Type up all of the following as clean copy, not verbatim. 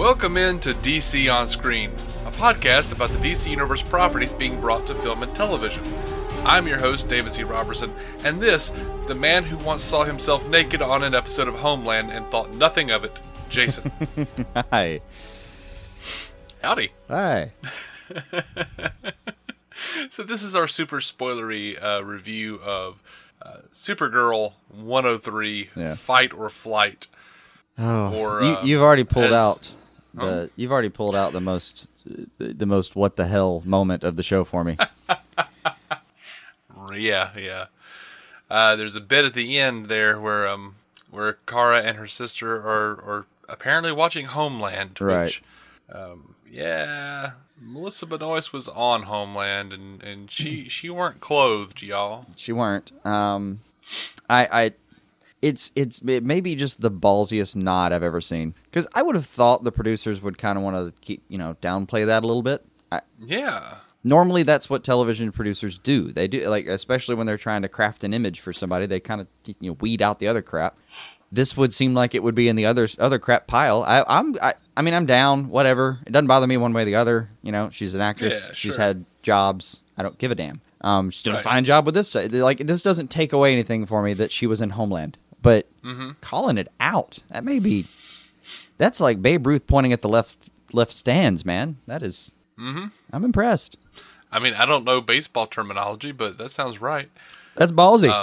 Welcome into DC On Screen, a podcast about the DC Universe properties being brought to film and television. I'm your host, David C. Robertson, and this, the man who once saw himself naked on an episode of Homeland and thought nothing of it, Jason. Hi. Howdy. Hi. So this is our super spoilery review of Supergirl 103, Fight or Flight. Oh, Or, you've already pulled out you've already pulled out the most what the hell moment of the show for me. Yeah. There's a bit at the end there where Kara and her sister are apparently watching Homeland. Which, right. Melissa Benoist was on Homeland, and she weren't clothed, y'all. She weren't. It may be just the ballsiest nod I've ever seen. Because I would have thought the producers would kind of want to keep, downplay that a little bit. Yeah. Normally, that's what television producers do. They do, especially when they're trying to craft an image for somebody, they kind of weed out the other crap. This would seem like it would be in the other crap pile. I'm down. Whatever. It doesn't bother me one way or the other. She's an actress. Yeah, She's sure. had jobs. I don't give a damn. She's doing Right. a fine job with this. This doesn't take away anything for me that she was in Homeland. But calling it out, that's like Babe Ruth pointing at the left stands, man. That is, I'm impressed. I mean, I don't know baseball terminology, but that sounds right. That's ballsy.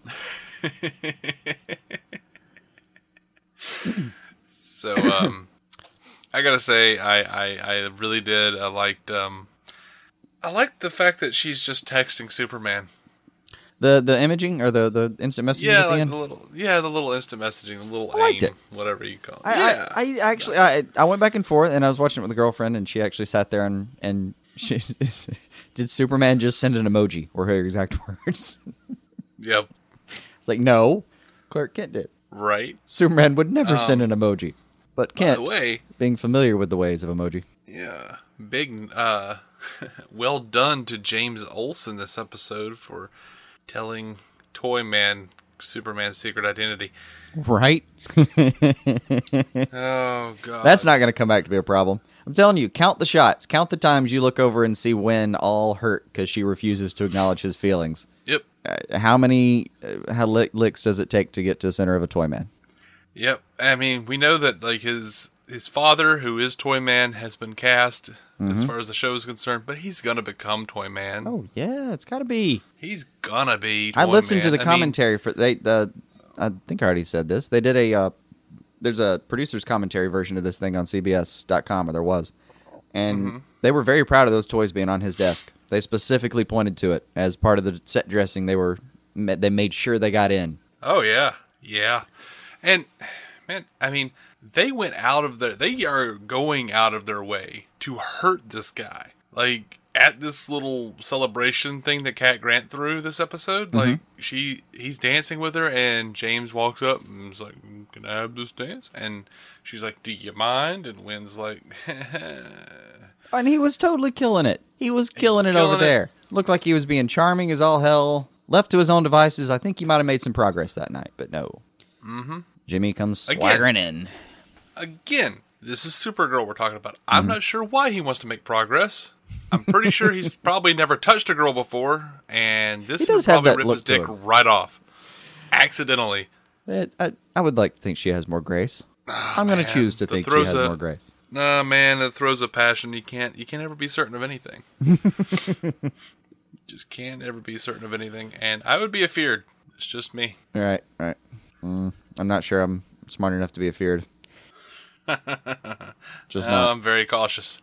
So, I gotta say, I really did. I liked the fact that she's just texting Superman. The imaging or the instant messaging at the end? the little instant messaging, the little I liked AIM, it. whatever you call it. I went back and forth, and I was watching it with a girlfriend, and she actually sat there and she did Superman just send an emoji? Were her exact words? Yep. It's like, no, Clark Kent did. Right. Superman would never send an emoji, but Kent, By the way, being familiar with the ways of emoji. yeah, big, well done to James Olsen this episode for telling Toy Man Superman's secret identity. Right? Oh, God. That's not going to come back to be a problem. I'm telling you, count the shots. Count the times you look over and see Wynn all hurt because she refuses to acknowledge his feelings. Yep. How many licks does it take to get to the center of a Toy Man? Yep. I mean, we know that like his father, who is Toy Man, has been cast as far as the show is concerned, but he's gonna become Toy Man. Oh yeah, it's got to be. He's gonna be Toy I listened to Man. the commentary for I think I already said this. They did there's a producer's commentary version of this thing on CBS.com, or there was, and they were very proud of those toys being on his desk. They specifically pointed to it as part of the set dressing. They made sure they got in. Oh yeah, and man, I mean, they are going out of their way to hurt this guy. Like at this little celebration thing that Cat Grant threw this episode, like he's dancing with her, and James walks up and is like, "Can I have this dance?" And she's like, "Do you mind?" And Wynn's like, And he was totally killing it. He was killing it over there. Looked like he was being charming as all hell. Left to his own devices, I think he might have made some progress that night, but no. Jimmy comes swaggering in. Again, this is Supergirl we're talking about. I'm not sure why he wants to make progress. I'm pretty sure he's probably never touched a girl before, and this would probably rip his dick right off. Accidentally. I would like to think she has more grace. I'm going to choose to think she has more grace. Nah, man, that throws a passion. You can't ever be certain of anything. Just can't ever be certain of anything, and I would be afeared. It's just me. Right. I'm not sure I'm smart enough to be afeared. Just not. I'm very cautious.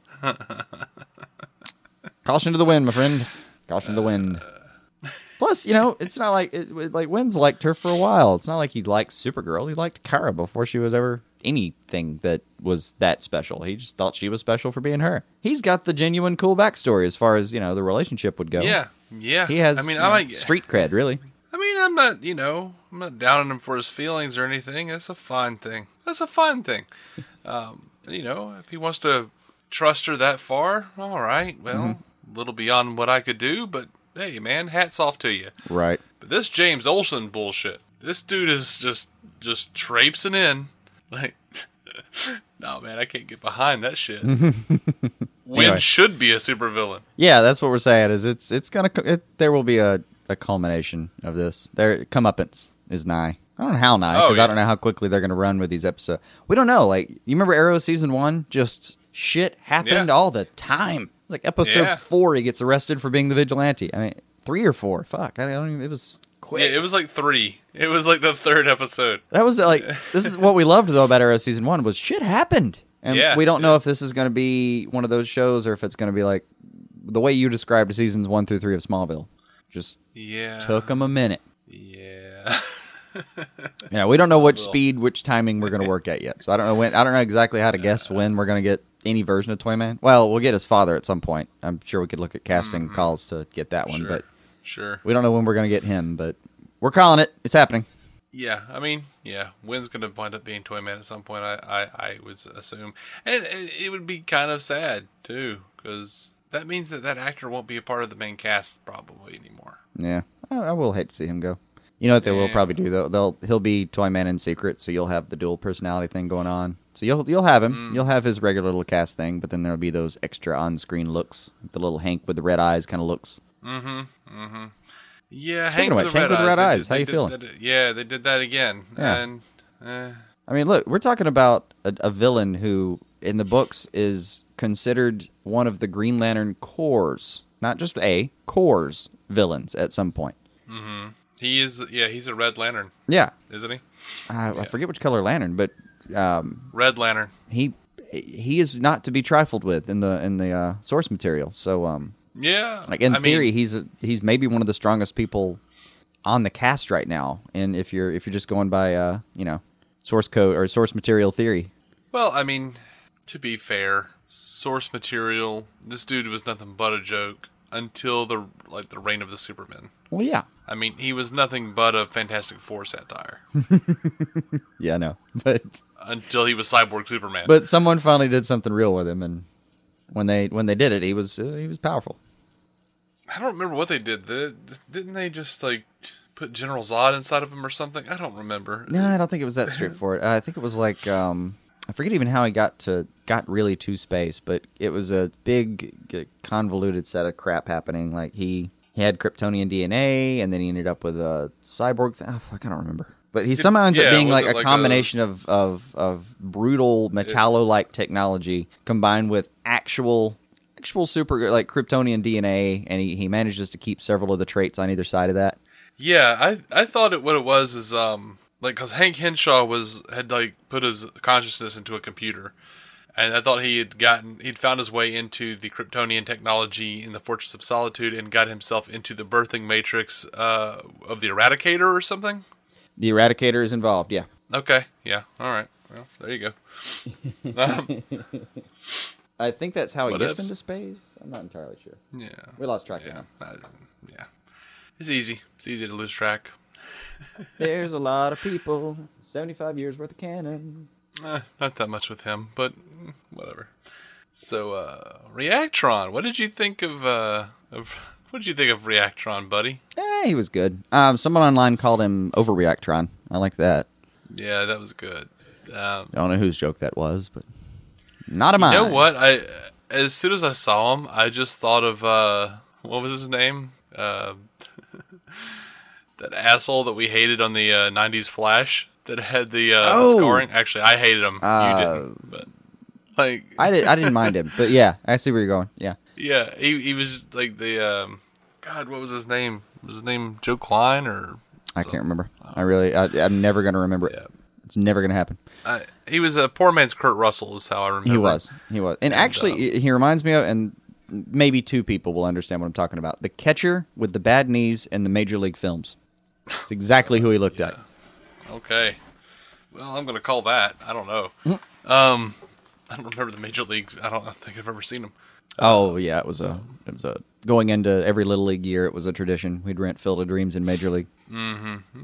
Caution to the wind, my friend. Caution to the wind. Plus, it's not like Wynn's liked her for a while. It's not like he liked Supergirl. He liked Kara before she was ever anything that was that special. He just thought she was special for being her. He's got the genuine cool backstory as far as, the relationship would go. Yeah. He has street cred, really. I mean, I'm not downing him for his feelings or anything. That's a fine thing. If he wants to trust her that far, all right. Well, a little beyond what I could do, but hey, man, hats off to you. Right. But this James Olsen bullshit. This dude is just traipsing in. Like, No, man, I can't get behind that shit. Anyway. Wynn should be a supervillain. Yeah, that's what we're saying. Is it's gonna there will be a culmination of this. Their comeuppance is nigh. I don't know how nigh because I don't know how quickly they're gonna run with these episodes. We don't know. Like, you remember Arrow season 1? Just shit happened all the time. Like episode 4, he gets arrested for being the vigilante. I mean, 3 or 4. Fuck, I don't even. It was quick. Yeah, it was like 3. It was like the 3rd episode. That was like, this is what we loved though about Arrow season 1 was shit happened. And we don't know if this is going to be one of those shows or if it's going to be like the way you described seasons 1 through 3 of Smallville. Just took them a minute. Yeah. We don't know which speed, which timing we're going to work at yet. So I don't know when. I don't know exactly how to guess when we're going to get any version of Toyman. Well, we'll get his father at some point. I'm sure we could look at casting calls to get that one, but we don't know when we're going to get him. But we're calling it. It's happening. Yeah, I mean, Wynn's going to wind up being Toyman at some point, I would assume. And it would be kind of sad, too, because that means that actor won't be a part of the main cast probably anymore. Yeah, I will hate to see him go. You know what they will probably do, though? He'll be Toyman in secret, so you'll have the dual personality thing going on. So you'll have him. You'll have his regular little cast thing, but then there'll be those extra on-screen looks. The little Hank with the red eyes kind of looks. Yeah, Hank with the red eyes. How you feeling? They did that again. Yeah. And, I mean, look, we're talking about a villain who, in the books, is considered one of the Green Lantern Corps, not just Corps villains at some point. Mm-hmm. He is, he's a Red Lantern. Yeah. Isn't he? I forget which color lantern, but... Red Lantern. He is not to be trifled with in the source material, so... like in theory, he's maybe one of the strongest people on the cast right now. And if you're just going by source code or source material theory. Well, I mean, to be fair, source material, this dude was nothing but a joke until the reign of the Supermen. Well, yeah. I mean, he was nothing but a Fantastic Four satire. Yeah, I know, but until he was Cyborg Superman. But someone finally did something real with him, and when they did it, he was powerful. I don't remember what they did. Didn't they just put General Zod inside of him or something? I don't remember. No, I don't think it was that straightforward. I think it was like I forget even how he got really to space, but it was a big convoluted set of crap happening. Like he had Kryptonian DNA, and then he ended up with a cyborg thing. Oh, fuck, I don't remember. But he somehow ends up being like a combination of brutal metallo-like technology combined with actual super Kryptonian DNA, and he manages to keep several of the traits on either side of that. Yeah, I thought what it was is because Hank Henshaw had put his consciousness into a computer, and I thought he'd found his way into the Kryptonian technology in the Fortress of Solitude and got himself into the birthing matrix of the Eradicator or something. The Eradicator is involved, yeah. Okay, yeah, all right. Well, there you go. I think that's how he gets into space. I'm not entirely sure. Yeah, we lost track of him. Yeah, it's easy. It's easy to lose track. There's a lot of people. 75 years worth of canon. Not that much with him, but whatever. So, Reactron. What did you think of Reactron, buddy? He was good. Someone online called him Overreactron. I like that. Yeah, that was good. I don't know whose joke that was, but not of mine. You know what? As soon as I saw him, I just thought of what was his name? That asshole that we hated on the 90s Flash that had the scarring. Actually, I hated him. You didn't, but I didn't mind him, but yeah, I see where you're going. Yeah. Yeah, he was like the God. What was his name? Was his name Joe Klein or? I can't remember. I'm never gonna remember it. Yeah. It's never gonna happen. He was a poor man's Kurt Russell, is how I remember. He was, and actually, he reminds me of, and maybe two people will understand what I'm talking about. The catcher with the bad knees in the Major League films. It's exactly who he looked like. Okay. Well, I'm going to call that. I don't know. I don't remember the Major League. I don't think I've ever seen him. Oh yeah, it was a going into every Little League year. It was a tradition. We'd rent Field of Dreams in Major League. Mm-hmm.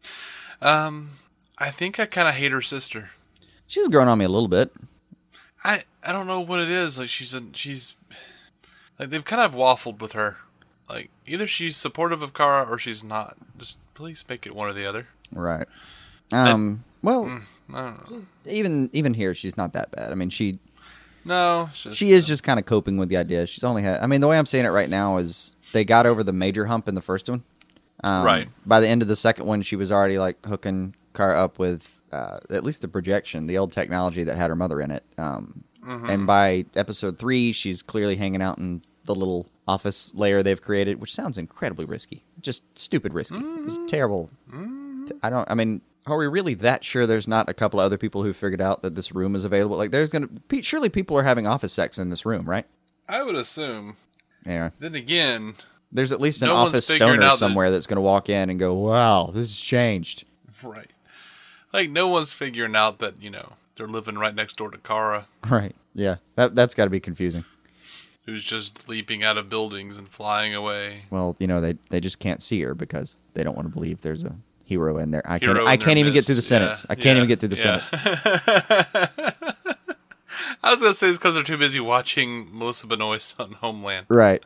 I think I kind of hate her sister. She was growing on me a little bit. I don't know what it is. Like she's like they've kind of waffled with her. Like either she's supportive of Kara or she's not. Just please make it one or the other. Right. I don't know. Even here, she's not that bad. I mean, No, it's just, she is just kind of coping with the idea. She's only had. I mean, the way I'm saying it right now is they got over the major hump in the first one. Right. By the end of the second one, she was already like hooking Kara up with at least the projection, the old technology that had her mother in it. And by episode 3, she's clearly hanging out in the little office layer they've created, which sounds incredibly risky. Just stupid risky. It's terrible. I mean, are we really that sure there's not a couple of other people who figured out that this room is available? Like, surely people are having office sex in this room, right? I would assume. Yeah. Then again, there's at least an no one's office figuring stoner out somewhere that's going to walk in and go, wow, this has changed. right. Like, no one's figuring out that, they're living right next door to Kara, Right. Yeah. That's got to be confusing. who's just leaping out of buildings and flying away. Well, they just can't see her because they don't want to believe there's a hero in there. I Hero can't in their even get through the midst. sentence. Yeah, I can't yeah, even get through the yeah. sentence. I was going to say it's because they're too busy watching Melissa Benoist on Homeland. Right.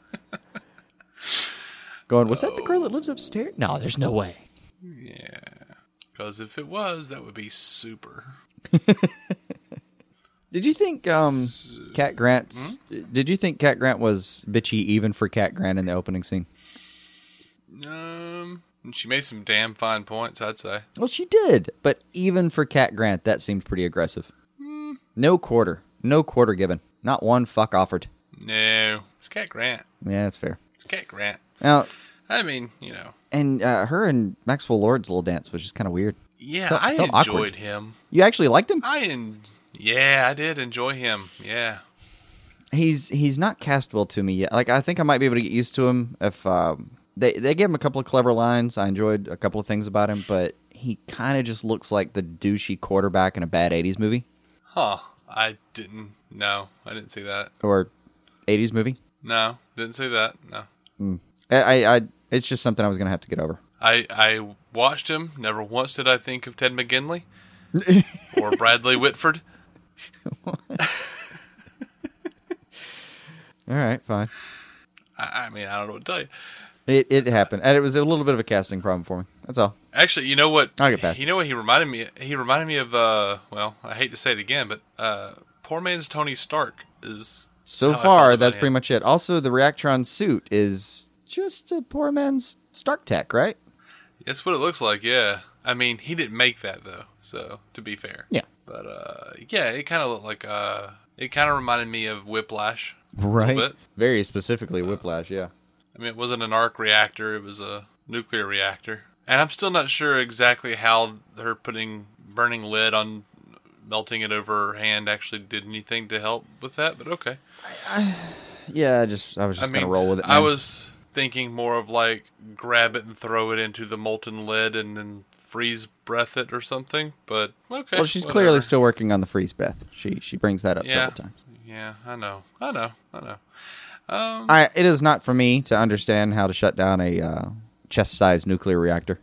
Going, was that the girl that lives upstairs? No, there's no way. Yeah. Because if it was, that would be super. Did you think Cat Grant? Did you think Cat Grant was bitchy even for Cat Grant in the opening scene? She made some damn fine points, I'd say. Well, she did, but even for Cat Grant, that seemed pretty aggressive. No quarter given, not one fuck offered. No. It's Cat Grant. Yeah, that's fair. It's Cat Grant. Now, I mean, and her and Maxwell Lord's little dance was just kind of weird. Yeah, Felt I enjoyed awkward. him. You actually liked him? Yeah, I did enjoy him. Yeah. He's not cast well to me yet. Like, I think I might be able to get used to him if they gave him a couple of clever lines. I enjoyed a couple of things about him, but he kind of just looks like the douchey quarterback in a bad 80s movie. Huh. I didn't see that. Or 80s movie. No, didn't see that. No. It's just something I was going to have to get over. I watched him. Never once did I think of Ted McGinley or Bradley Whitford. All right, fine. I mean, I don't know what to tell you. It happened, and it was a little bit of a casting problem for me. That's all. Actually, you know what? I'll get past it. You know what he reminded me? He reminded me of. Well, I hate to say it again, but poor man's Tony Stark is. So how I far, felt about that's him. pretty much it. Also, the Reactron suit is just a poor man's Stark tech, right? That's what it looks like. Yeah. I mean, he didn't make that though. So to be fair. Yeah. But yeah, it kind of looked like. It kind of reminded me of Whiplash. Right. A little bit. Very specifically, Whiplash. Yeah. I mean, it wasn't an arc reactor; it was a nuclear reactor. And I'm still not sure exactly how her putting burning lead on melting it over her hand actually did anything to help with that. But okay. Yeah. I was just gonna roll with it. I man. was thinking more of like grab it and throw it into the molten lead and then freeze breath it or something. But okay. Well, she's whatever. clearly still working on the freeze Beth. She brings that up several times. Yeah, I know. It is not for me to understand how to shut down a chest-sized nuclear reactor.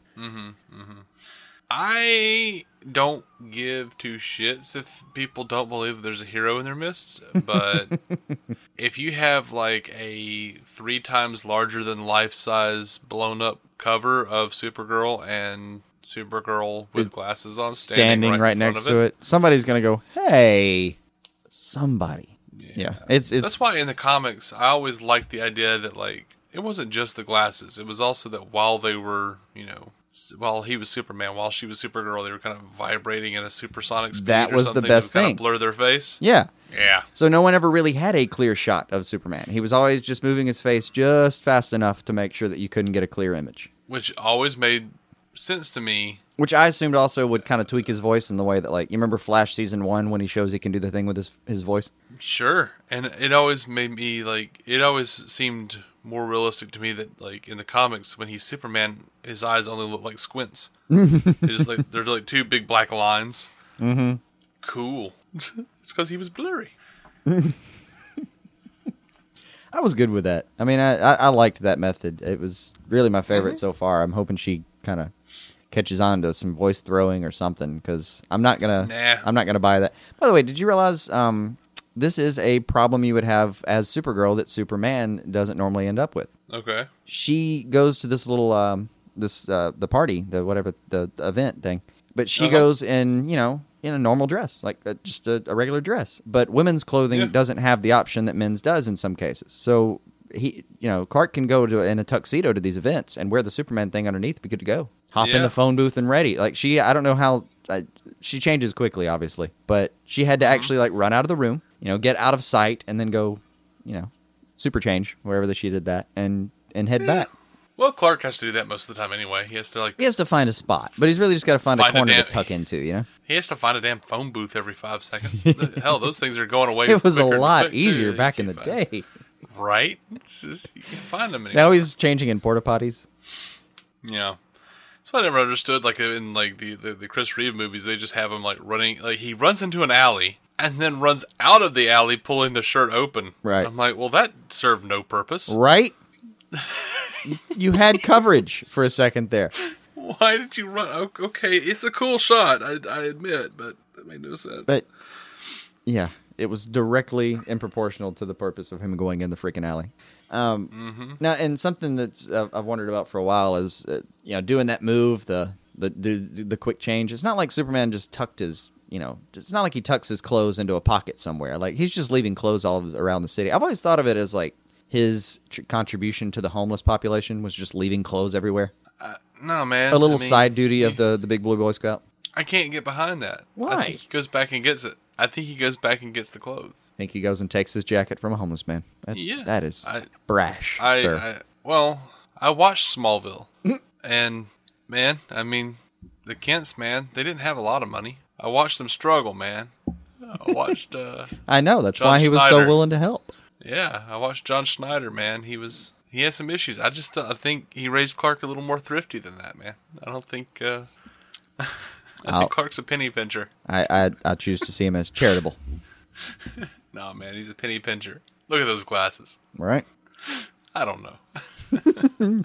I don't give two shits if people don't believe there's a hero in their midst, but if you have like a 3 times larger than life size blown up cover of Supergirl and Supergirl with glasses on Standing right in front next of to it, somebody's going to go, hey, somebody. Yeah. It's That's why in the comics I always liked the idea that like it wasn't just the glasses, it was also that while they were, while he was Superman, while she was Supergirl, they were kind of vibrating at a supersonic speed. That was or the something best that would thing. Kind of blur their face. Yeah. Yeah. So no one ever really had a clear shot of Superman. He was always just moving his face just fast enough to make sure that you couldn't get a clear image. Which always made sense to me. Which I assumed also would kind of tweak his voice in the way that, like, you remember Flash season 1 when he shows he can do the thing with his voice? Sure. And it always made me, like, it always seemed more realistic to me that, like, in the comics, when he's Superman, his eyes only look like squints. They're like 2 big black lines. Mm-hmm. Cool. It's because he was blurry. I was good with that. I mean, I liked that method. It was really my favorite so far. I'm hoping she kind of catches on to some voice throwing or something, because I'm not gonna buy that. By the way, did you realize this is a problem you would have as Supergirl that Superman doesn't normally end up with? Okay. She goes to this little the party, the event thing, But she goes in, in a normal dress, like just a regular dress. But women's clothing doesn't have the option that men's does in some cases. So Clark can go in a tuxedo to these events and wear the Superman thing underneath, be good to go. Hop in the phone booth and ready. Like I don't know how she changes quickly, obviously, but she had to actually like run out of the room, get out of sight, and then go, super change wherever she did that and head back. Well, Clark has to do that most of the time anyway. He has to find a spot, but he's really just got to find a corner to tuck into, He has to find a damn phone booth every 5 seconds. Hell, those things are going away. It was a lot easier back in the day. Right? You can't find them anymore. Now he's changing in porta potties. Yeah. That's what I never understood. Like in like the Chris Reeve movies, they just have him like running. Like he runs into an alley and then runs out of the alley, pulling the shirt open. Right. I'm like, well, that served no purpose. Right. You had coverage for a second there. Why did you run? Okay, it's a cool shot, I admit, but that made no sense. But yeah, it was directly in proportional to the purpose of him going in the freaking alley. Now, and something that's I've wondered about for a while is doing that move, the quick change. It's not like Superman just tucked his. It's not like he tucks his clothes into a pocket somewhere. Like he's just leaving clothes all around the city. I've always thought of it as like his contribution to the homeless population was just leaving clothes everywhere. No, man. A little side duty of the Big Blue Boy Scout. I can't get behind that. Why? I think he goes back and gets it. I think he goes back and gets the clothes. I think he goes and takes his jacket from a homeless man. That is brash, sir. I watched Smallville. And, man, I mean, the Kents, man, they didn't have a lot of money. I watched them struggle, man. I watched I know, that's John why he was Schneider. so willing to help. Yeah, I watched John Schneider, man. He has some issues. I think he raised Clark a little more thrifty than that, man. I don't think I think Clark's a penny pincher. I choose to see him as charitable. No, man, he's a penny pincher. Look at those glasses. Right? I don't know.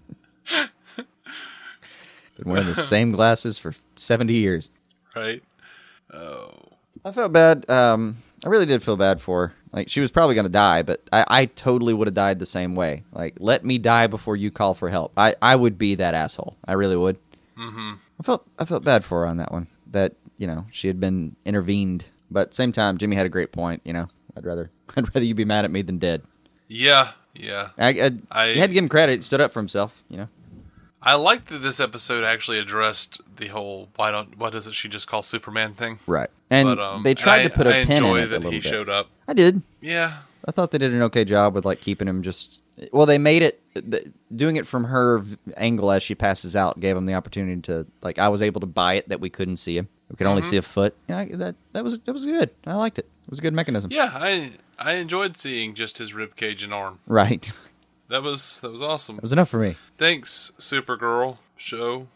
Been wearing the same glasses for 70 years. Right? Oh. I felt bad. I really did feel bad for her. Like, she was probably going to die, but I totally would have died the same way. Like, let me die before you call for help. I would be that asshole. I really would. Mm-hmm. I felt bad for her on that one. That, she had been intervened. But at the same time, Jimmy had a great point, I'd rather you be mad at me than dead. Yeah. I had to give him credit. He stood up for himself, I like that this episode actually addressed the whole why doesn't she just call Superman thing. Right. And they tried to put a pin in it a little bit. I enjoy that he showed up. I did. Yeah. I thought they did an okay job with like keeping him just. Well, they made it doing it from her angle as she passes out gave him the opportunity to like. I was able to buy it that we couldn't see him. We could only see a foot. That was good. I liked it. It was a good mechanism. Yeah, I enjoed seeing just his rib cage and arm. Right. That was awesome. It was enough for me. Thanks, Supergirl show.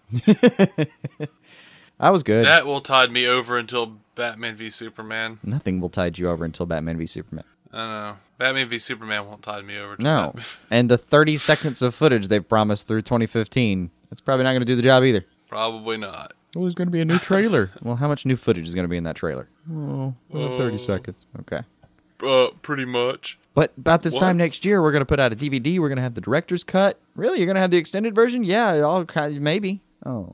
I was good. That will tide me over until Batman v Superman. Nothing will tide you over until Batman v Superman. I know. Batman v Superman won't tide me over. No. And the 30 seconds of footage they've promised through 2015, that's probably not going to do the job either. Probably not. Oh, there's going to be a new trailer. Well, how much new footage is going to be in that trailer? Oh, 30 seconds. Okay. Pretty much. But about this time next year, we're going to put out a DVD. We're going to have the director's cut. Really? You're going to have the extended version? Yeah, maybe. Oh.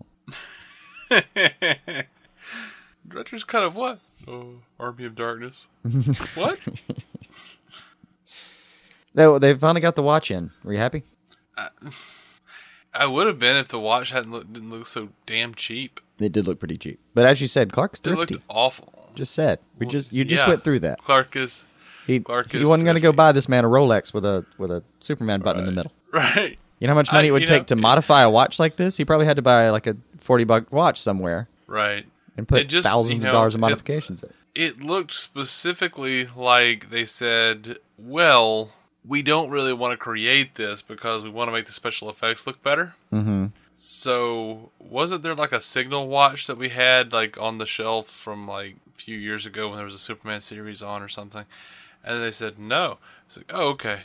Director's cut of what? Oh, Army of Darkness. What? They finally got the watch in. Were you happy? I would have been if the watch didn't look so damn cheap. It did look pretty cheap. But as you said, Clark's thrifty. It looked awful. Just said. You just went through that. Clark is He wasn't going to go buy this man a Rolex with a Superman button in the middle. Right. You know how much money it would take to modify a watch like this? He probably had to buy like a $40 watch somewhere. Right. And put thousands of dollars of modifications in it. It looked specifically like they said, well, we don't really want to create this because we want to make the special effects look better. Mm-hmm. So, wasn't there like a Signal watch that we had like on the shelf from like a few years ago when there was a Superman series on or something? And they said no. It's like, oh, okay.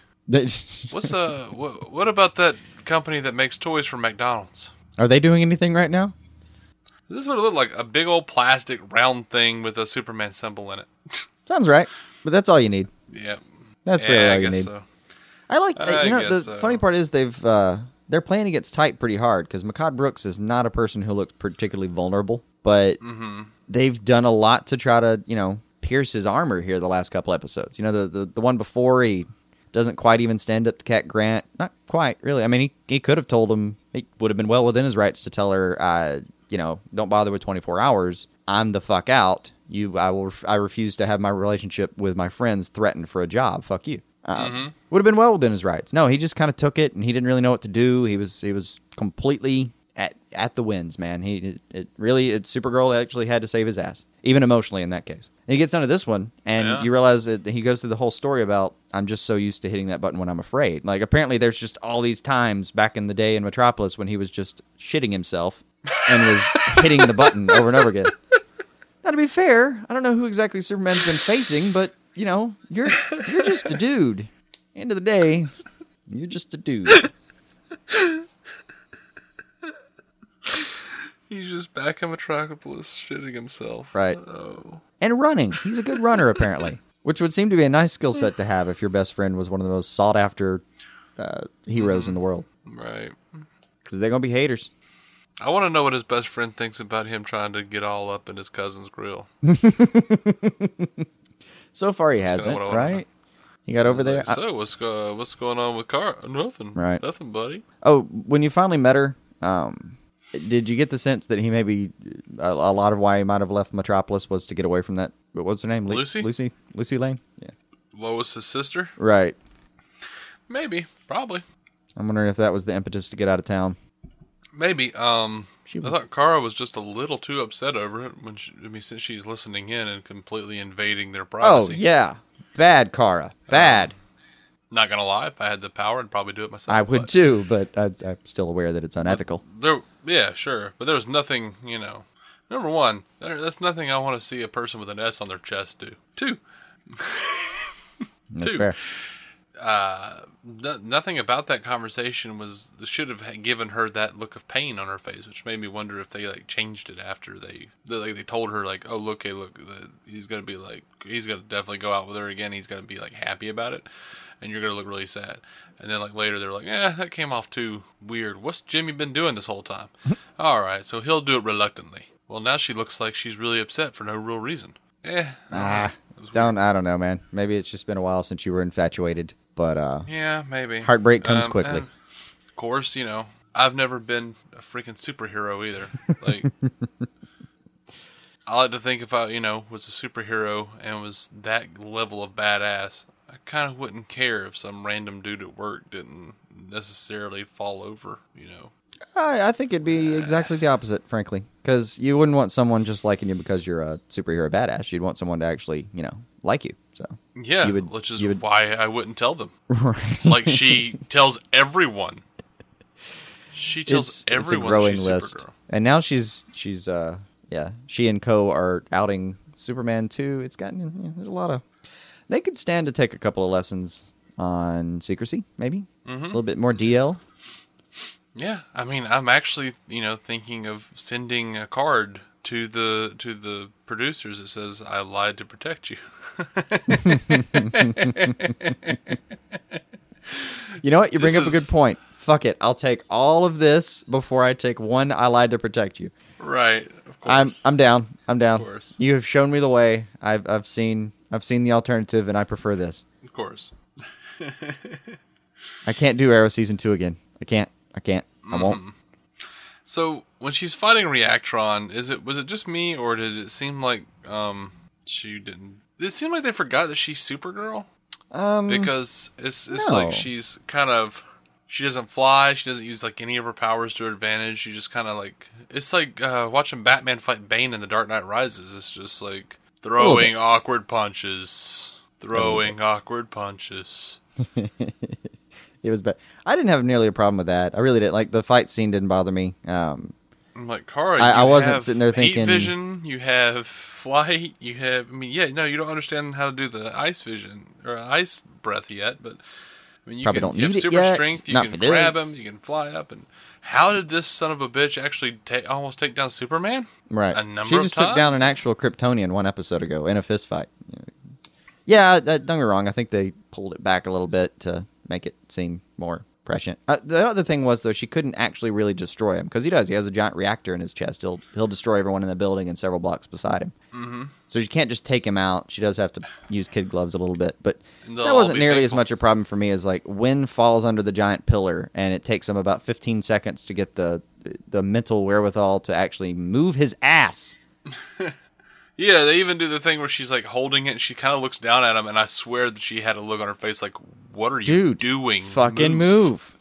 What about that company that makes toys for McDonald's? Are they doing anything right now? This would have looked like a big old plastic round thing with a Superman symbol in it. Sounds right, but that's all you need. Yeah, that's really all you need. So. I like the funny part is they're playing against type pretty hard because Makad Brooks is not a person who looks particularly vulnerable. but Mm-hmm. they've done a lot to try to, pierce his armor here the last couple episodes. The one before, he doesn't quite even stand up to Cat Grant. Not quite, really. I mean, he could have told him, he would have been well within his rights to tell her, don't bother with 24 hours. I'm the fuck out. I refuse to have my relationship with my friends threatened for a job. Fuck you. Would have been well within his rights. No, he just kind of took it, and he didn't really know what to do. He was completely at the winds, man. Supergirl actually had to save his ass, even emotionally in that case. And he gets onto this one, and you realize that he goes through the whole story about, I'm just so used to hitting that button when I'm afraid. Like, apparently there's just all these times back in the day in Metropolis when he was just shitting himself and was hitting the button over and over again. Now, to be fair, I don't know who exactly Superman's been facing, but, you're just a dude. End of the day, you're just a dude. He's just back in Metropolis shitting himself. Right. Oh. And running. He's a good runner, apparently. Which would seem to be a nice skill set to have if your best friend was one of the most sought-after heroes in the world. Right. Because they're going to be haters. I want to know what his best friend thinks about him trying to get all up in his cousin's grill. So far he hasn't, right? He got over there. So, what's going on with Kara? Nothing. Right. Nothing, buddy. Oh, when you finally met her, did you get the sense that he maybe, a lot of why he might have left Metropolis was to get away from that, what's her name? Lucy? Lucy Lane? Yeah. Lois's sister? Right. Maybe. Probably. I'm wondering if that was the impetus to get out of town. Maybe. I thought Kara was just a little too upset over it since she's listening in and completely invading their privacy. Oh, yeah. Bad, Kara. Bad. Not gonna lie, if I had the power, I'd probably do it myself. I would too, but I'm still aware that it's unethical. Yeah, sure. But there was nothing, Number one, that's nothing I want to see a person with an S on their chest do. Two. That's fair. Nothing about that conversation should have given her that look of pain on her face, which made me wonder if they changed it after they told her oh look, he's gonna definitely go out with her again. He's gonna be happy about it, and you're gonna look really sad. And then later they're that came off too weird. What's Jimmy been doing this whole time? All right, so he'll do it reluctantly. Well, now she looks like she's really upset for no real reason. I don't know, man. Maybe it's just been a while since you were infatuated. But yeah, maybe heartbreak comes quickly. Of course, I've never been a freaking superhero either. I like to think if I, was a superhero and was that level of badass, I kind of wouldn't care if some random dude at work didn't necessarily fall over. I think it'd be exactly the opposite, frankly, because you wouldn't want someone just liking you because you're a superhero badass. You'd want someone to actually, like you. So yeah, which is why I wouldn't tell them. Right. She tells everyone. She tells everyone it's a growing she's list. Supergirl. And now she's she and co are outing Superman too. It's gotten there's a lot of. They could stand to take a couple of lessons on secrecy, maybe a little bit more DL. Yeah, I mean, I'm actually thinking of sending a card to the producers that says I lied to protect you. You know what? You bring up a good point. Fuck it. I'll take all of this before I take one I lied to protect you. Right. Of course. I'm down. Of course. You have shown me the way. I've seen the alternative and I prefer this. Of course. I can't do Arrow season 2 again. I can't. I won't. So when she's fighting Reactron, was it just me, or did it seem like she didn't? Did it seem like they forgot that she's Supergirl? Because it's no. she's kind of, she doesn't fly, she doesn't use any of her powers to her advantage. She just kind of it's like watching Batman fight Bane in The Dark Knight Rises. It's just throwing awkward punches, It was bad. I didn't have nearly a problem with that. I really didn't. The fight scene didn't bother me. I'm Kara, I wasn't sitting there thinking... heat vision, you have flight, you have... you don't understand how to do the ice vision, or ice breath yet, but... you have super strength, you can grab him, you can fly up, and... How did this son of a bitch actually almost take down Superman? Right. A number of times? She just took down an actual Kryptonian one episode ago in a fist fight. Yeah, don't get me wrong. I think they pulled it back a little bit to make it seem more prescient. The other thing was, though, she couldn't actually really destroy him, because he does. He has a giant reactor in his chest. He'll destroy everyone in the building and several blocks beside him. Mm-hmm. So she can't just take him out. She does have to use kid gloves a little bit. But that wasn't nearly as much a problem for me as, like, Wynn falls under the giant pillar, and it takes him about 15 seconds to get the mental wherewithal to actually move his ass. Yeah, they even do the thing where she's like holding it and she kind of looks down at him, and I swear that she had a look on her face like, what are you doing? Fucking move.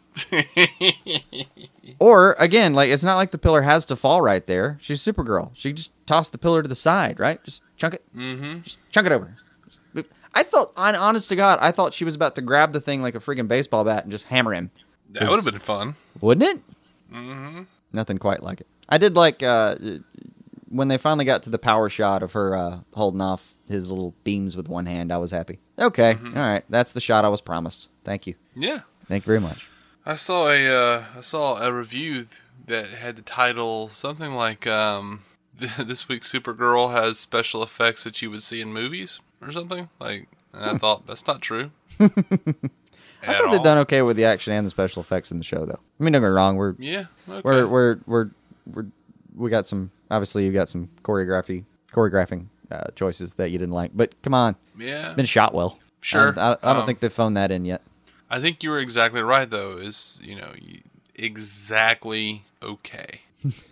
Or, again, like, it's not like the pillar has to fall right there. She's Supergirl. She just tossed the pillar to the side, right? Just chunk it. Mm-hmm. Just chunk it over. I thought, honest to God, I thought she was about to grab the thing like a freaking baseball bat and just hammer him. That would have been fun. Wouldn't it? Mm-hmm. Nothing quite like it. I did like... when they finally got to the power shot of her holding off his little beams with one hand, I was happy. Okay, all right, that's the shot I was promised. Thank you. Yeah. Thank you very much. I saw a review that had the title something like this week's Supergirl has special effects that you would see in movies or something. Like, and I thought that's not true. I thought they'd done okay with the action and the special effects in the show, though. I mean, don't get me wrong. We got some. Obviously, you got some choreographing choices that you didn't like. But come on, it's been shot well. Sure, I don't think they've phoned that in yet. I think you were exactly right, though. Is exactly okay.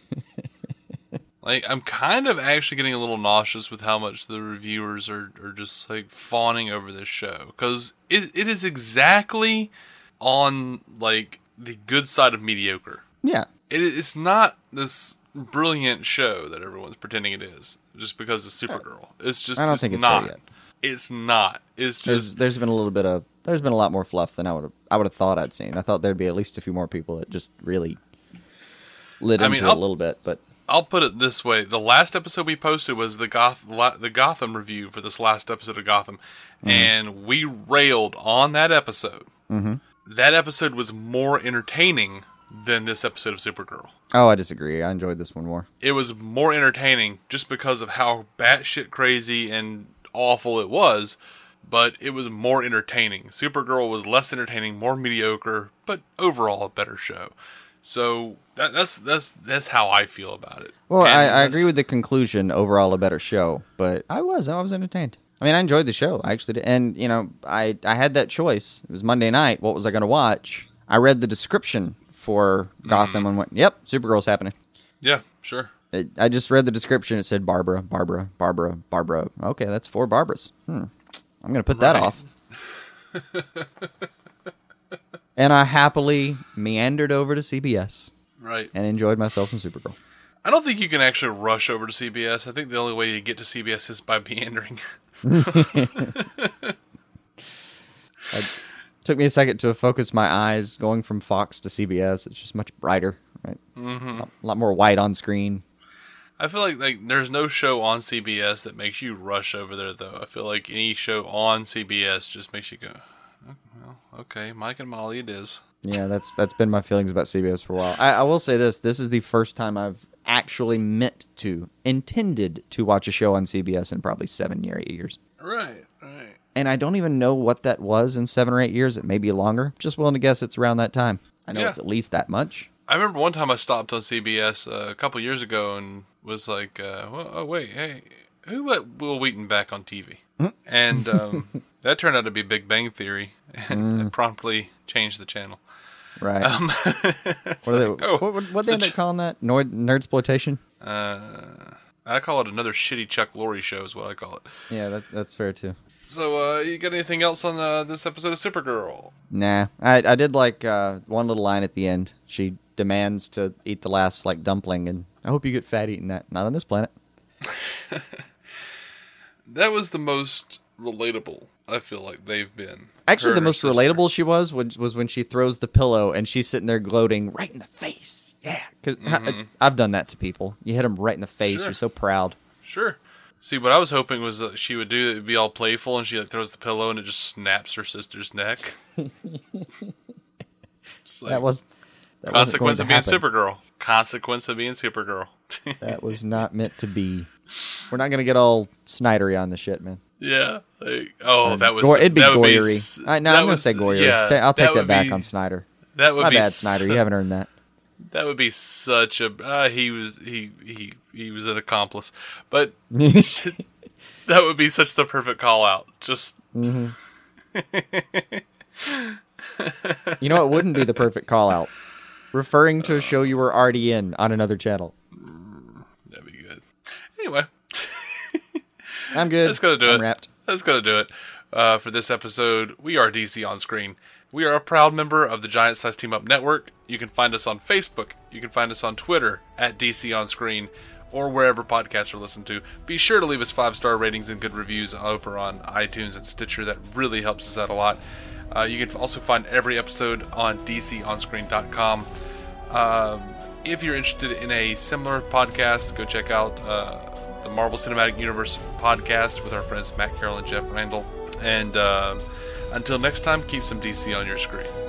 Like, I'm kind of actually getting a little nauseous with how much the reviewers are just like fawning over this show, because it is exactly on like the good side of mediocre. Yeah, it's not this brilliant show that everyone's pretending it is just because it's Supergirl. It's just I don't think it's not. there yet. It's not. It's just there's been a lot more fluff than I would have thought I'd seen. I thought there'd be at least a few more people that just really lit into it a little bit. But I'll put it this way: the last episode we posted was the Gotham review for this last episode of Gotham, and we railed on that episode. Mm-hmm. That episode was more entertaining than this episode of Supergirl. Oh, I disagree. I enjoyed this one more. It was more entertaining just because of how batshit crazy and awful it was, but it was more entertaining. Supergirl was less entertaining, more mediocre, but overall a better show. So that's how I feel about it. Well, I agree with the conclusion. Overall, a better show, but I was entertained. I mean, I enjoyed the show. I actually did. And I had that choice. It was Monday night. What was I going to watch? I read the description for Gotham and went, "Yep, Supergirl's happening." Yeah, sure. I just read the description. It said Barbara. Okay, that's 4 Barbaras. I'm going to put that off. And I happily meandered over to CBS. Right. And enjoyed myself some Supergirl. I don't think you can actually rush over to CBS. I think the only way you get to CBS is by meandering. It took me a second to focus my eyes going from Fox to CBS. It's just much brighter, right? Mm-hmm. A lot more white on screen. I feel like there's no show on CBS that makes you rush over there, though. I feel like any show on CBS just makes you go, oh, well, okay, Mike and Molly it is. Yeah, that's been my feelings about CBS for a while. I will say this is the first time I've actually intended to watch a show on CBS in probably 7 or 8 years. Right. And I don't even know what that was in 7 or 8 years. It may be longer. Just willing to guess it's around that time. I know it's at least that much. I remember one time I stopped on CBS a couple years ago and was like, wait, hey, who let Will Wheaton back on TV? And that turned out to be Big Bang Theory, and it promptly changed the channel. Right. What they end up calling that? Nerdsploitation? I call it another shitty Chuck Lorre show is what I call it. Yeah, that's fair too. So, you got anything else on this episode of Supergirl? Nah. I did like one little line at the end. She demands to eat the last dumpling, and I hope you get fat eating that. Not on this planet. That was the most relatable I feel like they've been. Actually, the most relatable she was when she throws the pillow and she's sitting there gloating right in the face. Yeah, because I've done that to people. You hit them right in the face. Sure. You're so proud. Sure. See, what I was hoping was that she would do it would be all playful, and she throws the pillow and it just snaps her sister's neck. That was consequence of being Supergirl. Consequence of being Supergirl. That was not meant to be. We're not gonna get all Snydery on the shit, man. Yeah. That was. It'd be goyery. I'm gonna say goyery. Yeah, I'll take that back on Snyder. That would My be bad, Snyder. You haven't earned that. That would be such a he was an accomplice, but that would be such the perfect call out. Just You know what wouldn't be the perfect call out? Referring to a show you were already in on another channel. That'd be good. Anyway, I'm good. That's gonna do it. Wrapped. That's gonna do it for this episode. We are DC On Screen. We are a proud member of the Giant Size Team Up Network. You can find us on Facebook. You can find us on Twitter at DC On Screen, or wherever podcasts are listened to. Be sure to leave us 5-star ratings and good reviews over on iTunes and Stitcher. That really helps us out a lot. You can also find every episode on DCOnScreen.com. If you're interested in a similar podcast, go check out the Marvel Cinematic Universe podcast with our friends Matt Carroll and Jeff Randall. And until next time, keep some DC on your screen.